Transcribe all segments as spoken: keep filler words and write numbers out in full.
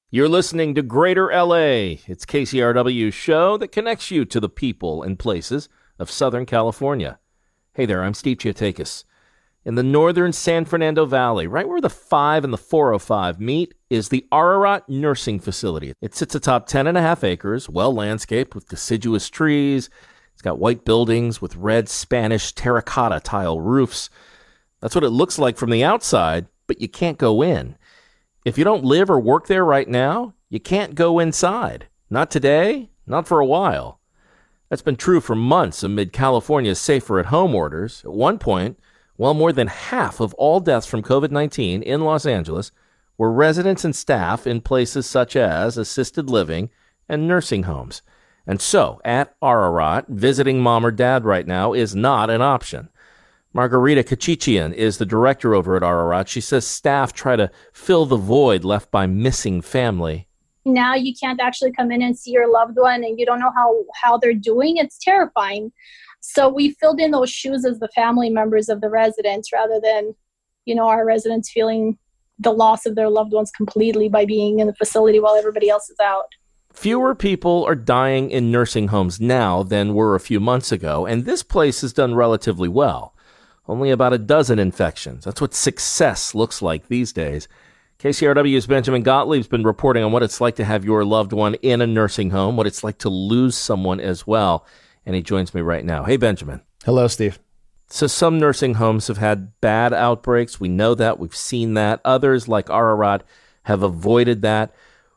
You're listening to Greater L A. It's K C R W's show that connects you to the people and places of Southern California. Hey there, I'm Steve Chiotakis. In the northern San Fernando Valley, right where the five and the four oh five meet, is the Ararat Nursing Facility. It sits atop ten and a half acres, well-landscaped with deciduous trees. It's got white buildings with red Spanish terracotta tile roofs. That's what it looks like from the outside, but you can't go in. If you don't live or work there right now, you can't go inside. Not today, not for a while. That's been true for months amid California's safer-at-home orders. At one point, well, more than half of all deaths from covid nineteen in Los Angeles were residents and staff in places such as assisted living and nursing homes. And so, at Ararat, visiting mom or dad right now is not an option. Margarita Kachichian is the director over at Ararat. She says staff try to fill the void left by missing family. Now you can't actually come in and see your loved one and you don't know how, how they're doing. It's terrifying. So we filled in those shoes as the family members of the residents rather than, you know, our residents feeling the loss of their loved ones completely by being in the facility while everybody else is out. Fewer people are dying in nursing homes now than were a few months ago, and this place has done relatively well. Only about a dozen infections. That's what success looks like these days. K C R W's Benjamin Gottlieb's been reporting on what it's like to have your loved one in a nursing home, what it's like to lose someone as well. And he joins me right now. Hey, Benjamin. Hello, Steve. So some nursing homes have had bad outbreaks. We know that. We've seen that. Others, like Ararat, have avoided that.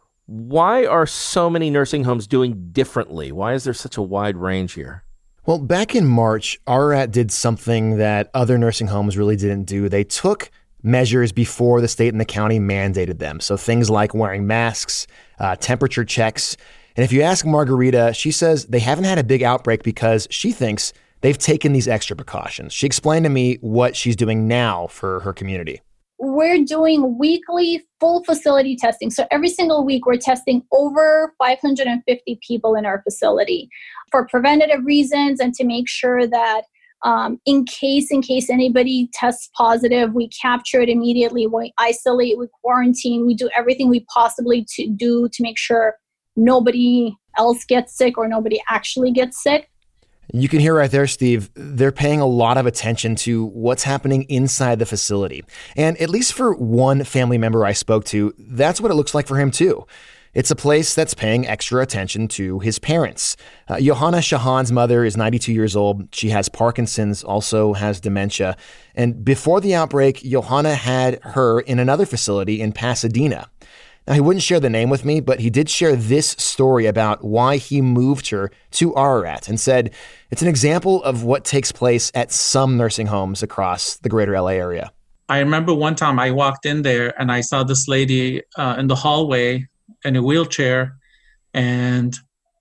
Why are so many nursing homes doing differently? Why is there such a wide range here? Well, back in March, Ararat did something that other nursing homes really didn't do. They took measures before the state and the county mandated them. So things like wearing masks, uh, temperature checks. And if you ask Margarita, she says they haven't had a big outbreak because she thinks they've taken these extra precautions. She explained to me what she's doing now for her community. We're doing weekly full facility testing. So every single week, we're testing over five hundred fifty people in our facility for preventative reasons and to make sure that um, in case, in case anybody tests positive, we capture it immediately. We isolate, we quarantine, we do everything we possibly to do to make sure nobody else gets sick or nobody actually gets sick. You can hear right there, Steve, they're paying a lot of attention to what's happening inside the facility. And at least for one family member I spoke to, that's what it looks like for him too. It's a place that's paying extra attention to his parents. Uh, Johanna Shahan's mother is ninety-two years old. She has Parkinson's, also has dementia. And before the outbreak, Johanna had her in another facility in Pasadena. Now, he wouldn't share the name with me, but he did share this story about why he moved her to Ararat and said it's an example of what takes place at some nursing homes across the greater L A area. I remember one time I walked in there and I saw this lady uh, in the hallway in a wheelchair, and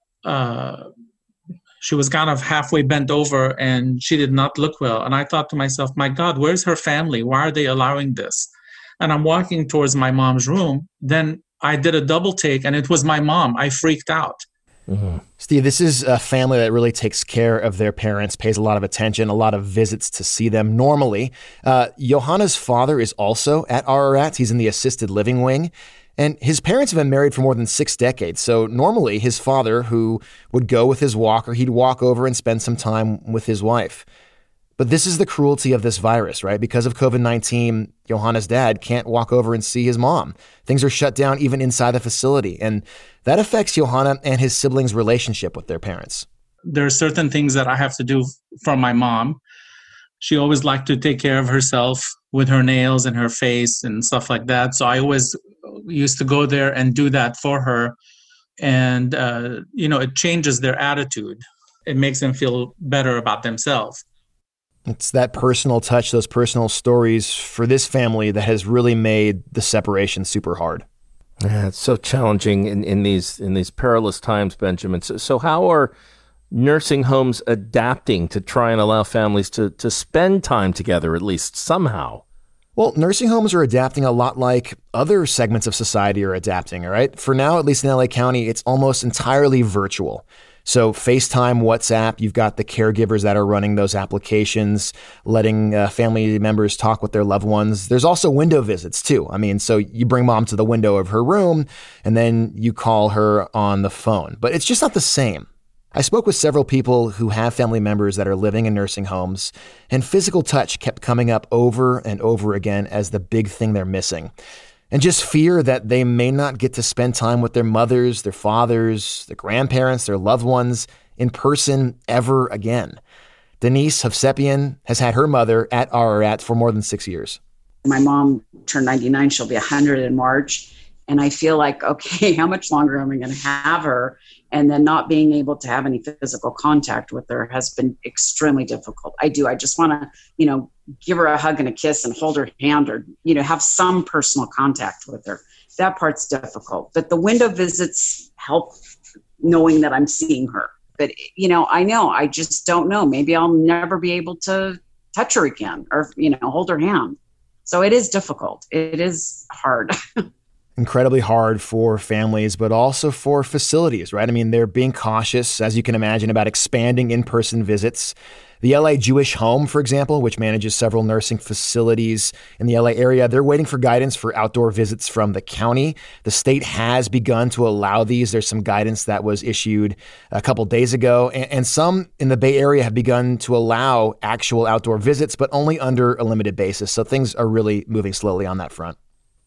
uh, she was kind of halfway bent over and she did not look well. And I thought to myself, my God, where's her family? Why are they allowing this? And I'm walking towards my mom's room. Then I did a double take and it was my mom. I freaked out. Mm-hmm. Steve, this is a family that really takes care of their parents, pays a lot of attention, a lot of visits to see them normally. Uh, Johanna's father is also at Ararat. He's in the assisted living wing. And his parents have been married for more than six decades. So normally his father, who would go with his walker, he'd walk over and spend some time with his wife. But this is the cruelty of this virus, right? Because of covid nineteen, Johanna's dad can't walk over and see his mom. Things are shut down even inside the facility. And that affects Johanna and his siblings' relationship with their parents. There are certain things that I have to do for my mom. She always liked to take care of herself with her nails and her face and stuff like that. So I always used to go there and do that for her. And, uh, you know, it changes their attitude. It makes them feel better about themselves. It's that personal touch, those personal stories for this family that has really made the separation super hard. Yeah, it's so challenging in, in these in these perilous times, Benjamin. So, so how are nursing homes adapting to try and allow families to, to spend time together, at least somehow? Well, nursing homes are adapting a lot like other segments of society are adapting, all right? For now, at least in L A County, it's almost entirely virtual. So FaceTime, WhatsApp, you've got the caregivers that are running those applications, letting uh, family members talk with their loved ones. There's also window visits too. I mean, so you bring mom to the window of her room and then you call her on the phone, but it's just not the same. I spoke with several people who have family members that are living in nursing homes, and physical touch kept coming up over and over again as the big thing they're missing. And just fear that they may not get to spend time with their mothers, their fathers, their grandparents, their loved ones in person ever again. Denise Hovsepian has had her mother at Ararat for more than six years. My mom turned ninety-nine. She'll be one hundred in March. And I feel like, okay, how much longer am I going to have her? And then not being able to have any physical contact with her has been extremely difficult. I do. I just want to, you know, give her a hug and a kiss and hold her hand, or, you know, have some personal contact with her. That part's difficult. But the window visits help knowing that I'm seeing her. But, you know, I know, I just don't know. Maybe I'll never be able to touch her again or, you know, hold her hand. So it is difficult. It is hard. Incredibly hard for families, but also for facilities, right? I mean, they're being cautious, as you can imagine, about expanding in-person visits. The L A Jewish Home, for example, which manages several nursing facilities in the L A area, they're waiting for guidance for outdoor visits from the county. The state has begun to allow these. There's some guidance that was issued a couple days ago, and, and some in the Bay Area have begun to allow actual outdoor visits, but only under a limited basis. So things are really moving slowly on that front.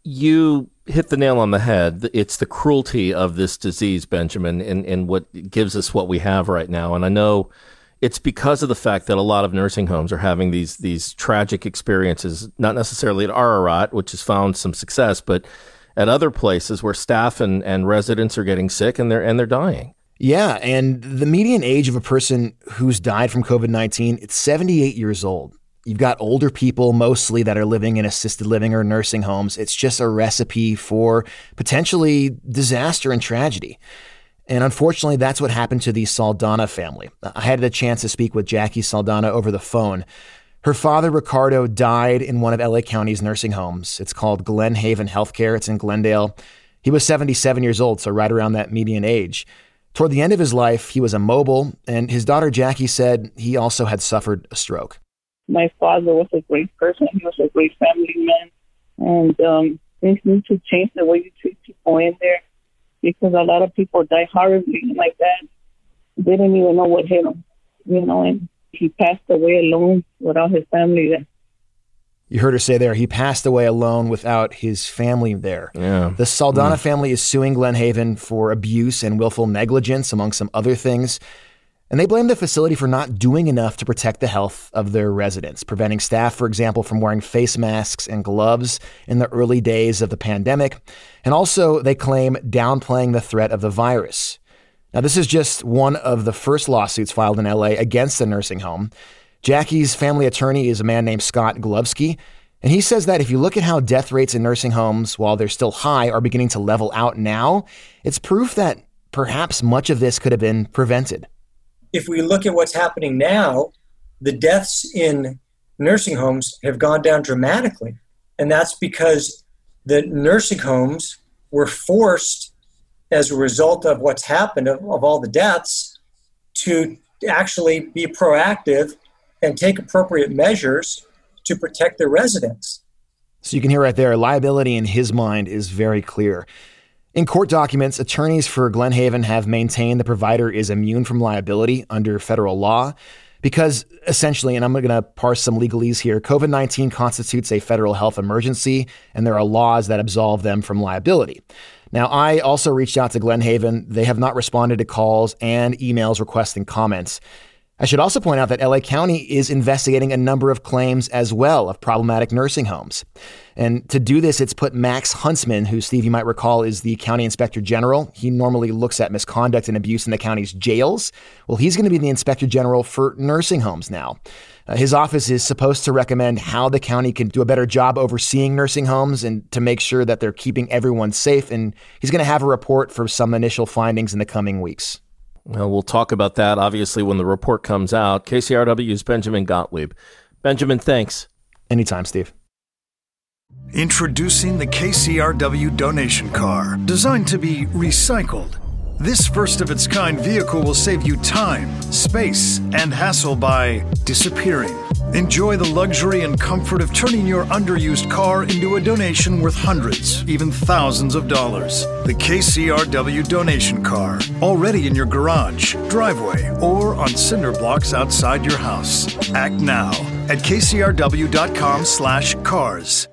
You hit the nail on the head. It's the cruelty of this disease, Benjamin, and, and what gives us what we have right now. And I know it's because of the fact that a lot of nursing homes are having these these tragic experiences, not necessarily at Ararat, which has found some success, but at other places where staff and, and residents are getting sick and they're and they're dying. Yeah, and the median age of a person who's died from covid nineteen, it's seventy-eight years old. You've got older people mostly that are living in assisted living or nursing homes. It's just a recipe for potentially disaster and tragedy. And unfortunately, that's what happened to the Saldana family. I had the chance to speak with Jackie Saldana over the phone. Her father, Ricardo, died in one of L A County's nursing homes. It's called Glen Haven Healthcare. It's in Glendale. He was seventy-seven years old, so right around that median age. Toward the end of his life, he was immobile, and his daughter Jackie said he also had suffered a stroke. My father was a great person. He was a great family man. And um, things need to change the way you treat people in there, because a lot of people die horribly like that. They didn't even know what hit them, you know, and he passed away alone without his family there. You heard her say there, he passed away alone without his family there. Yeah. The Saldana mm. family is suing Glen Haven for abuse and willful negligence, among some other things. And they blame the facility for not doing enough to protect the health of their residents, preventing staff, for example, from wearing face masks and gloves in the early days of the pandemic. And also, they claim downplaying the threat of the virus. Now, this is just one of the first lawsuits filed in L A against the nursing home. Jackie's family attorney is a man named Scott Glovsky, and he says that if you look at how death rates in nursing homes, while they're still high, are beginning to level out now, it's proof that perhaps much of this could have been prevented. If we look at what's happening now, the deaths in nursing homes have gone down dramatically. And that's because the nursing homes were forced, as a result of what's happened, of, of all the deaths, to actually be proactive and take appropriate measures to protect their residents. So you can hear right there, liability in his mind is very clear. In court documents, attorneys for Glen Haven have maintained the provider is immune from liability under federal law because essentially, and I'm going to parse some legalese here, covid nineteen constitutes a federal health emergency, and there are laws that absolve them from liability. Now, I also reached out to Glen Haven. They have not responded to calls and emails requesting comments. I should also point out that L A County is investigating a number of claims as well of problematic nursing homes. And to do this, it's put Max Huntsman, who, Steve, you might recall, is the county inspector general. He normally looks at misconduct and abuse in the county's jails. Well, he's going to be the inspector general for nursing homes now. Uh, his office is supposed to recommend how the county can do a better job overseeing nursing homes and to make sure that they're keeping everyone safe. And he's going to have a report for some initial findings in the coming weeks. Well, we'll talk about that, obviously, when the report comes out. K C R W's Benjamin Gottlieb. Benjamin, thanks. Anytime, Steve. Introducing the K C R W donation car, designed to be recycled, This first-of-its-kind vehicle will save you time, space, and hassle by disappearing. Enjoy the luxury and comfort of turning your underused car into a donation worth hundreds, even thousands of dollars. The K C R W donation car, already in your garage, driveway, or on cinder blocks outside your house. Act now at k c r w dot com slash cars.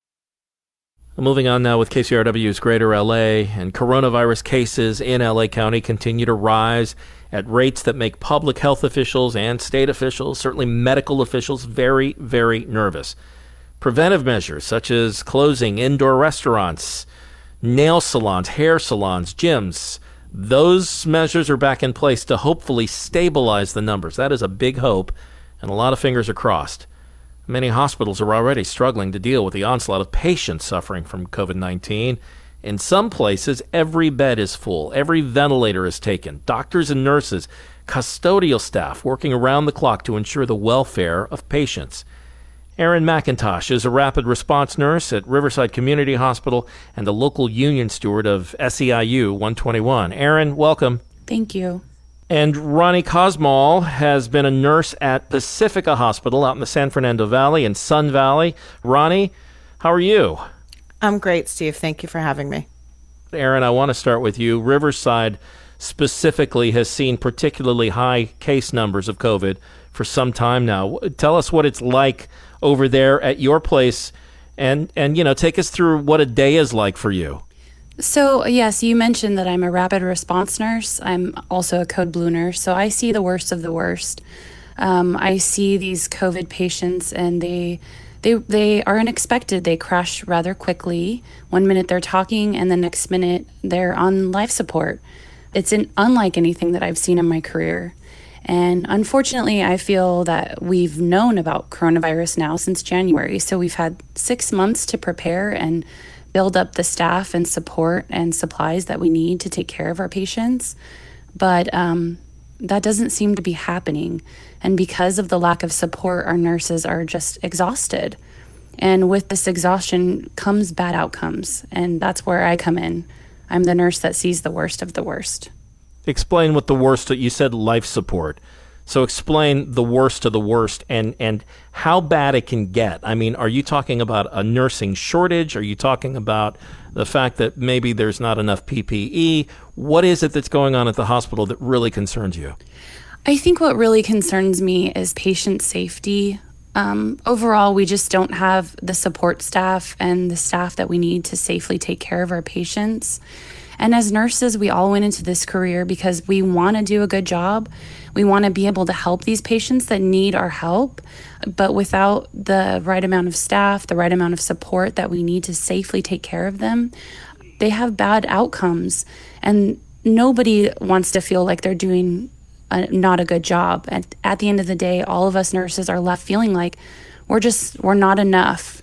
Moving on now with K C R W's Greater L A, and coronavirus cases in L A County continue to rise at rates that make public health officials and state officials, certainly medical officials, very, very nervous. Preventive measures such as closing indoor restaurants, nail salons, hair salons, gyms, those measures are back in place to hopefully stabilize the numbers. That is a big hope, and a lot of fingers are crossed. Many hospitals are already struggling to deal with the onslaught of patients suffering from covid nineteen. In some places, every bed is full, every ventilator is taken, doctors and nurses, custodial staff working around the clock to ensure the welfare of patients. Erin McIntosh is a rapid response nurse at Riverside Community Hospital and a local union steward of S E I U one twenty-one. Erin, welcome. Thank you. And Ronnie Cosmal has been a nurse at Pacifica Hospital out in the San Fernando Valley and Sun Valley. Ronnie, how are you? I'm great, Steve. Thank you for having me. Erin, I want to start with you. Riverside specifically has seen particularly high case numbers of COVID for some time now. Tell us what it's like over there at your place, and, and you know, take us through what a day is like for you. So, yes, you mentioned that I'm a rapid response nurse. I'm also a Code Blue nurse, so I see the worst of the worst. Um, I see these COVID patients, and they, they, they are unexpected. They crash rather quickly. One minute they're talking, and the next minute they're on life support. It's an, unlike anything that I've seen in my career. And unfortunately, I feel that we've known about coronavirus now since January, so we've had six months to prepare and build up the staff and support and supplies that we need to take care of our patients. But um, that doesn't seem to be happening. And because of the lack of support, our nurses are just exhausted. And with this exhaustion comes bad outcomes. And that's where I come in. I'm the nurse that sees the worst of the worst. Explain what the worst, you said life support. So explain the worst of the worst and, and how bad it can get. I mean, are you talking about a nursing shortage? Are you talking about the fact that maybe there's not enough P P E? What is it that's going on at the hospital that really concerns you? I think what really concerns me is patient safety. Um, overall, we just don't have the support staff and the staff that we need to safely take care of our patients. And as nurses, we all went into this career because we want to do a good job. We want to be able to help these patients that need our help, but without the right amount of staff, the right amount of support that we need to safely take care of them, they have bad outcomes. And nobody wants to feel like they're doing a, not a good job. And at the end of the day, all of us nurses are left feeling like we're just, we're not enough.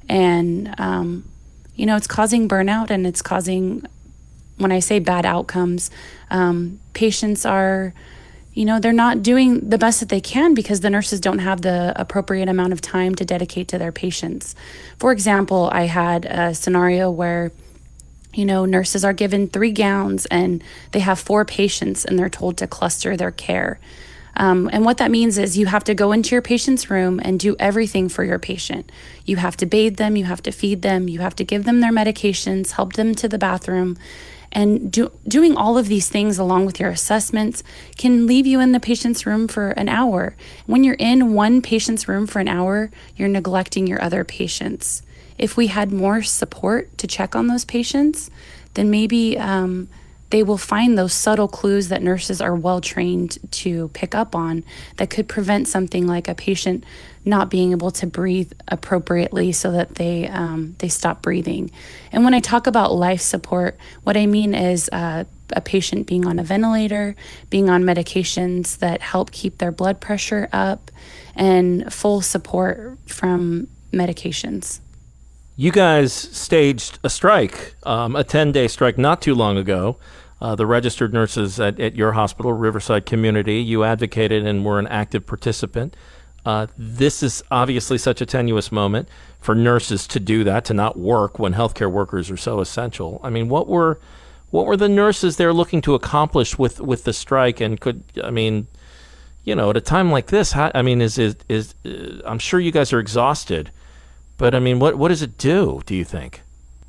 And, um, you know, it's causing burnout, and it's causing, when I say bad outcomes, um, patients are, you know, they're not doing the best that they can because the nurses don't have the appropriate amount of time to dedicate to their patients. For example, I had a scenario where, you know, nurses are given three gowns and they have four patients and they're told to cluster their care. Um, and what that means is you have to go into your patient's room and do everything for your patient. You have to bathe them, you have to feed them, you have to give them their medications, help them to the bathroom. And do, doing all of these things along with your assessments can leave you in the patient's room for an hour. When you're in one patient's room for an hour, you're neglecting your other patients. If we had more support to check on those patients, then maybe um, they will find those subtle clues that nurses are well trained to pick up on that could prevent something like a patient not being able to breathe appropriately so that they um, they stop breathing. And when I talk about life support, what I mean is uh, a patient being on a ventilator, being on medications that help keep their blood pressure up, and full support from medications. You guys staged a strike, um, a ten-day strike not too long ago. Uh, the registered nurses at, at your hospital, Riverside Community, you advocated and were an active participant. Uh, this is obviously such a tenuous moment for nurses to do that, to not work when healthcare workers are so essential. I mean, what were What were the nurses there looking to accomplish with, with the strike? And could, I mean, you know, at a time like this, how, I mean, is, is, is uh, I'm sure you guys are exhausted, but I mean, what, what does it do, do you think?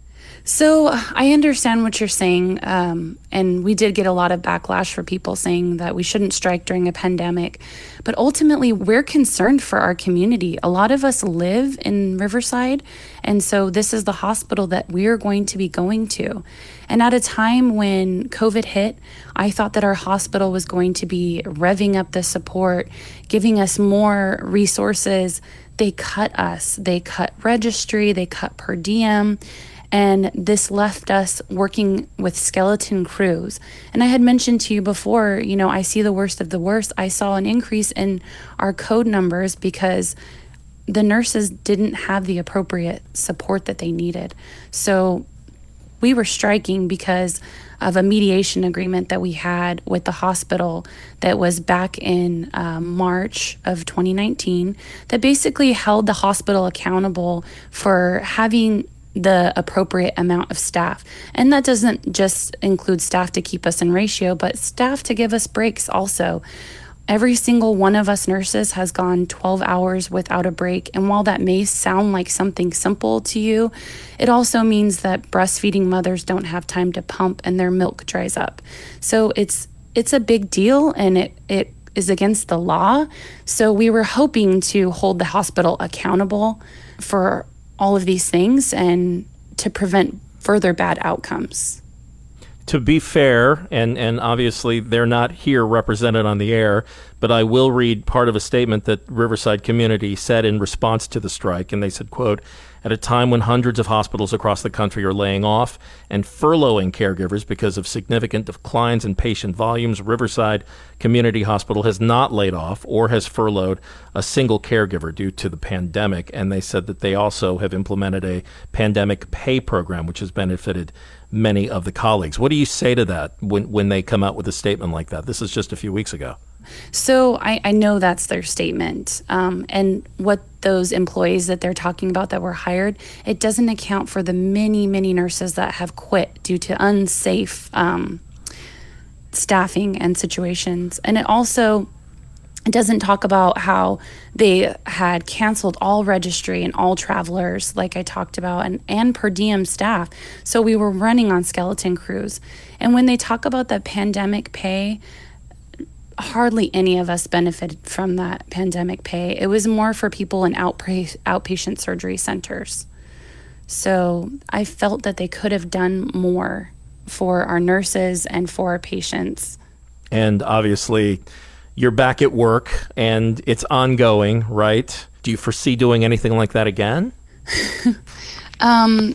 So I understand what you're saying, um, and we did get a lot of backlash for people saying that we shouldn't strike during a pandemic. But ultimately, we're concerned for our community. A lot of us live in Riverside, and so this is the hospital that we're going to be going to. And at a time when COVID hit, I thought that our hospital was going to be revving up the support, giving us more resources. They cut us. They cut registry. They cut per diem. And this left us working with skeleton crews. And I had mentioned to you before, you know, I see the worst of the worst. I saw an increase in our code numbers because the nurses didn't have the appropriate support that they needed. So we were striking because of a mediation agreement that we had with the hospital that was back in um, March of twenty nineteen that basically held the hospital accountable for having the appropriate amount of staff. And that doesn't just include staff to keep us in ratio, but staff to give us breaks also. Every single one of us nurses has gone twelve hours without a break. And while that may sound like something simple to you, it also means that breastfeeding mothers don't have time to pump and their milk dries up. So it's it's a big deal, and it, it is against the law. So we were hoping to hold the hospital accountable for all of these things and to prevent further bad outcomes. To be fair, and, and obviously they're not here represented on the air, but I will read part of a statement that Riverside Community said in response to the strike. And they said, quote, "At a time when hundreds of hospitals across the country are laying off and furloughing caregivers because of significant declines in patient volumes, Riverside Community Hospital has not laid off or has furloughed a single caregiver due to the pandemic." And they said that they also have implemented a pandemic pay program, which has benefited many of the colleagues. What do you say to that when, when they come out with a statement like that? This is just a few weeks ago. So I, I know that's their statement. Um, and what those employees that they're talking about that were hired, it doesn't account for the many, many nurses that have quit due to unsafe um, staffing and situations. And it also it doesn't talk about how they had canceled all registry and all travelers, like I talked about, and, and per diem staff. So we were running on skeleton crews. And when they talk about the pandemic pay, hardly any of us benefited from that pandemic pay. It was more for people in outpa- outpatient surgery centers. So I felt that they could have done more for our nurses and for our patients. And obviously, you're back at work and it's ongoing, right? Do you foresee doing anything like that again? um,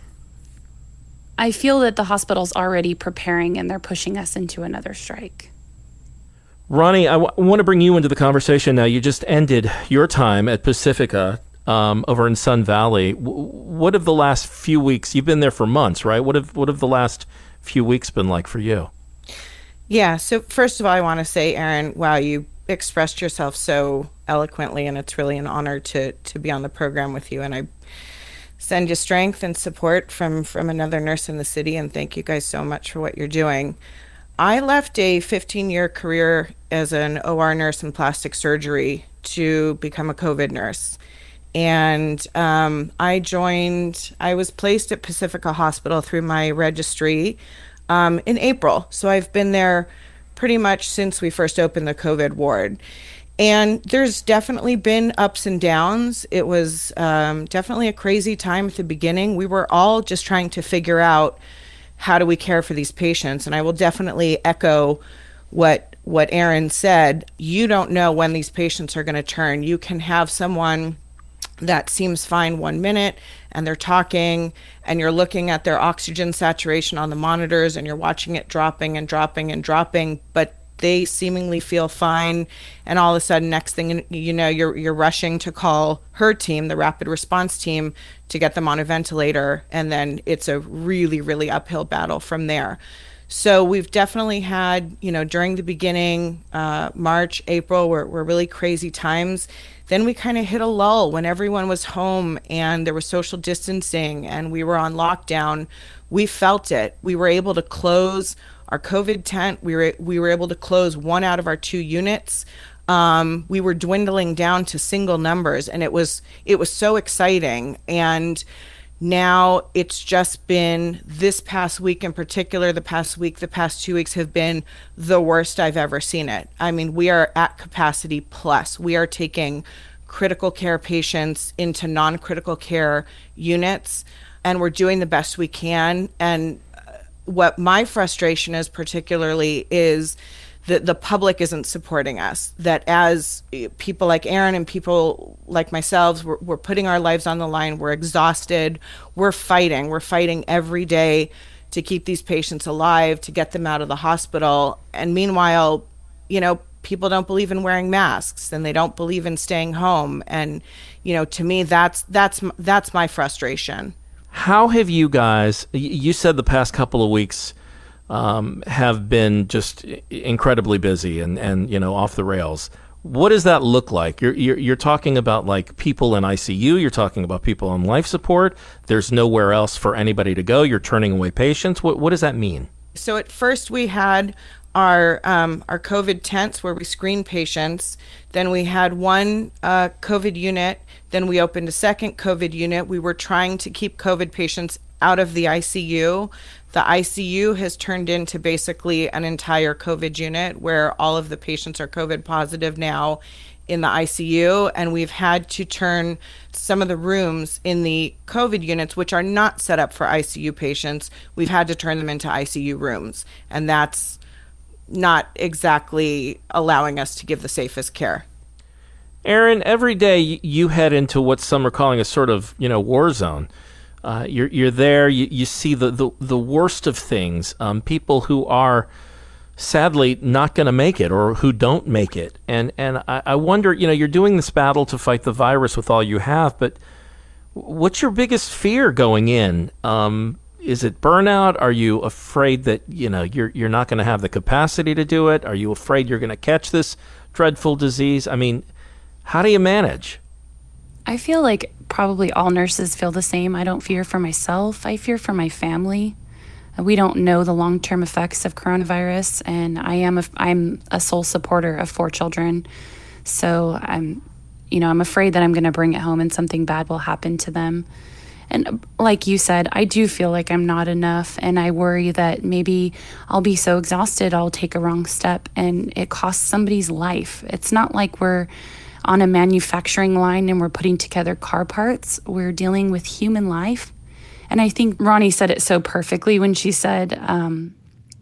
I feel that the hospital's already preparing and they're pushing us into another strike. Ronnie, I, w- I want to bring you into the conversation now. You just ended your time at Pacifica um, over in Sun Valley. W- what have the last few weeks, you've been there for months, right? What have what have the last few weeks been like for you? Yeah, so first of all, I want to say, Aaron, wow, you expressed yourself so eloquently, and it's really an honor to to be on the program with you. And I send you strength and support from, from another nurse in the city, and thank you guys so much for what you're doing. I left a fifteen-year career as an O R nurse in plastic surgery to become a COVID nurse. And um, I joined, I was placed at Pacifica Hospital through my registry um, in April. So I've been there pretty much since we first opened the COVID ward. And there's definitely been ups and downs. It was um, definitely a crazy time at the beginning. We were all just trying to figure out, how do we care for these patients? And I will definitely echo what what Aaron said. You don't know when these patients are going to turn. You can have someone that seems fine one minute and they're talking and you're looking at their oxygen saturation on the monitors and you're watching it dropping and dropping and dropping, but they seemingly feel fine, and all of a sudden, next thing you know, you're you're rushing to call her team, the rapid response team, to get them on a ventilator, and then it's a really, really uphill battle from there. So we've definitely had, you know, during the beginning, uh, March, April, were, were really crazy times. Then we kind of hit a lull when everyone was home and there was social distancing and we were on lockdown. We felt it. We were able to close our COVID tent. We were we were able to close one out of our two units. Um, we were dwindling down to single numbers, and it was it was so exciting. And now it's just been this past week in particular, the past week, the past two weeks have been the worst I've ever seen it. I mean, we are at capacity plus. We are taking critical care patients into non-critical care units, and we're doing the best we can. And what my frustration is particularly is that the public isn't supporting us, that as people like Aaron and people like myself, we're, we're putting our lives on the line, we're exhausted, we're fighting, we're fighting every day to keep these patients alive, to get them out of the hospital. And meanwhile, you know, people don't believe in wearing masks and they don't believe in staying home. And, you know, to me, that's, that's, that's my frustration. How have you guys, you said the past couple of weeks, Um, have been just incredibly busy and, and you know off the rails. What does that look like? You're, you're you're talking about like people in I C U. You're talking about people on life support. There's nowhere else for anybody to go. You're turning away patients. What what does that mean? So at first we had our um, our COVID tents where we screen patients. Then we had one uh, COVID unit. Then we opened a second COVID unit. We were trying to keep COVID patients out of the I C U. The I C U has turned into basically an entire COVID unit where all of the patients are COVID positive now in the I C U. And we've had to turn some of the rooms in the COVID units, which are not set up for I C U patients, we've had to turn them into I C U rooms. And that's not exactly allowing us to give the safest care. Aaron, every day you head into what some are calling a sort of, you know, war zone. Uh, you're you're there. You, you see the, the, the worst of things. Um, people who are sadly not going to make it, or who don't make it. And and I, I wonder, you know, you're doing this battle to fight the virus with all you have. But what's your biggest fear going in? Um, is it burnout? Are you afraid that you know you're you're not going to have the capacity to do it? Are you afraid you're going to catch this dreadful disease? I mean, how do you manage? I feel like probably all nurses feel the same. I don't fear for myself. I fear for my family. We don't know the long-term effects of coronavirus, and I am a, I'm a sole supporter of four children. So I'm, you know, I'm afraid that I'm going to bring it home and something bad will happen to them. And like you said, I do feel like I'm not enough, and I worry that maybe I'll be so exhausted I'll take a wrong step and it costs somebody's life. It's not like we're on a manufacturing line and we're putting together car parts. We're dealing with human life. And I think Ronnie said it so perfectly when she said um,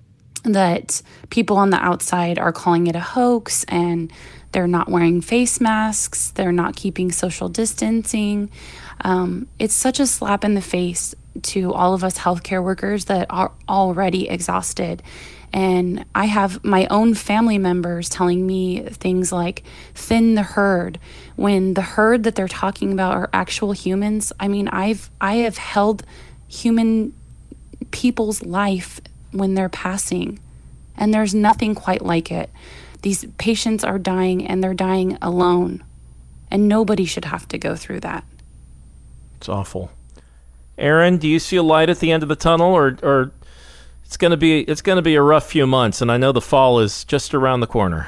that people on the outside are calling it a hoax and they're not wearing face masks, they're not keeping social distancing. Um, it's such a slap in the face to all of us healthcare workers that are already exhausted. And I have my own family members telling me things like thin the herd, when the herd that they're talking about are actual humans. I mean, I've I have held human people's life when they're passing, and there's nothing quite like it. These patients are dying, and they're dying alone, and nobody should have to go through that. It's awful. Aaron, do you see a light at the end of the tunnel, or or It's gonna be it's gonna be a rough few months, and I know the fall is just around the corner.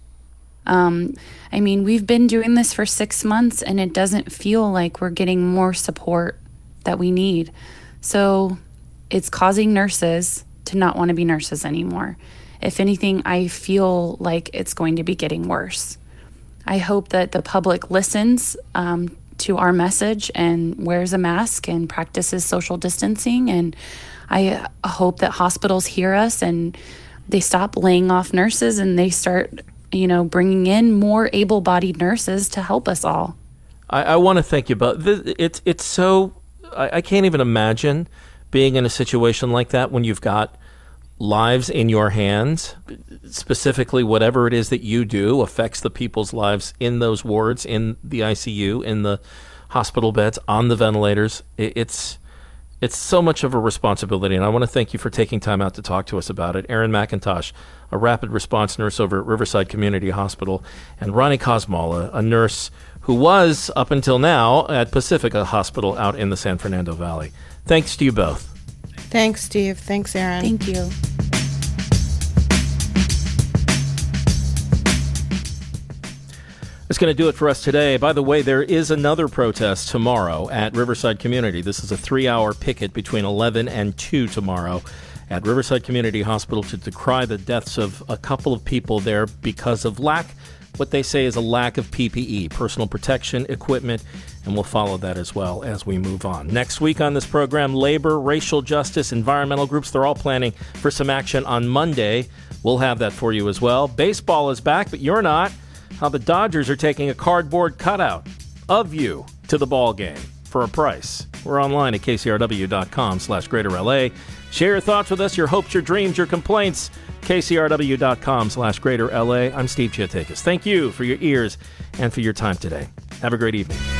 Um, I mean, we've been doing this for six months, and it doesn't feel like we're getting more support that we need. So it's causing nurses to not want to be nurses anymore. If anything, I feel like it's going to be getting worse. I hope that the public listens um, to our message and wears a mask and practices social distancing, and I hope that hospitals hear us and they stop laying off nurses and they start, you know, bringing in more able-bodied nurses to help us all. I, I want to thank you both. It's it's so I, I can't even imagine being in a situation like that when you've got lives in your hands. Specifically, whatever it is that you do affects the people's lives in those wards, in the I C U, in the hospital beds, on the ventilators. It, it's It's so much of a responsibility, and I want to thank you for taking time out to talk to us about it. Erin McIntosh, a rapid response nurse over at Riverside Community Hospital, and Ronnie Cosmal, a, a nurse who was, up until now, at Pacifica Hospital out in the San Fernando Valley. Thanks to you both. Thanks, Steve. Thanks, Erin. Thank you. That's going to do it for us today. By the way, there is another protest tomorrow at Riverside Community. This is a three-hour picket between eleven and two tomorrow at Riverside Community Hospital to decry the deaths of a couple of people there because of lack, what they say is a lack of P P E, personal protection equipment, and we'll follow that as well as we move on. Next week on this program, labor, racial justice, environmental groups, they're all planning for some action on Monday. We'll have that for you as well. Baseball is back, but you're not. How the Dodgers are taking a cardboard cutout of you to the ball game for a price. We're online at kcrw.com slash greater LA. Share your thoughts with us, your hopes, your dreams, your complaints. kcrw.com slash greater LA. I'm Steve Chiatakis. Thank you for your ears and for your time today. Have a great evening.